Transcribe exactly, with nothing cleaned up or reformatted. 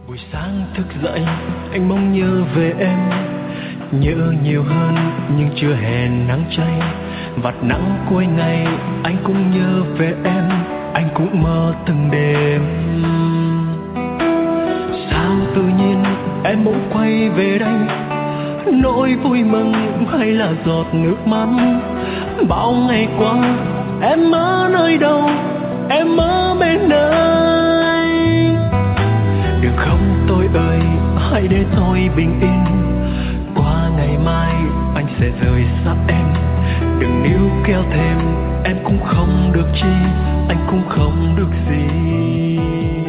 Buổi sáng thức dậy anh mong nhớ về em, nhớ nhiều hơn nhưng chưa hẹn nắng cháy. Vạt nắng cuối ngày anh cũng nhớ về em, anh cũng mơ từng đêm. Sao tự nhiên em bỗng quay về đây, nỗi vui mừng hay là giọt nước mắt? Bao ngày qua em ở nơi đâu, em ở bên ai? Được không tôi ơi, hãy để tôi bình yên. Qua ngày mai anh sẽ rời xa em. Đừng níu kéo thêm, em cũng không được chi, anh cũng không được gì.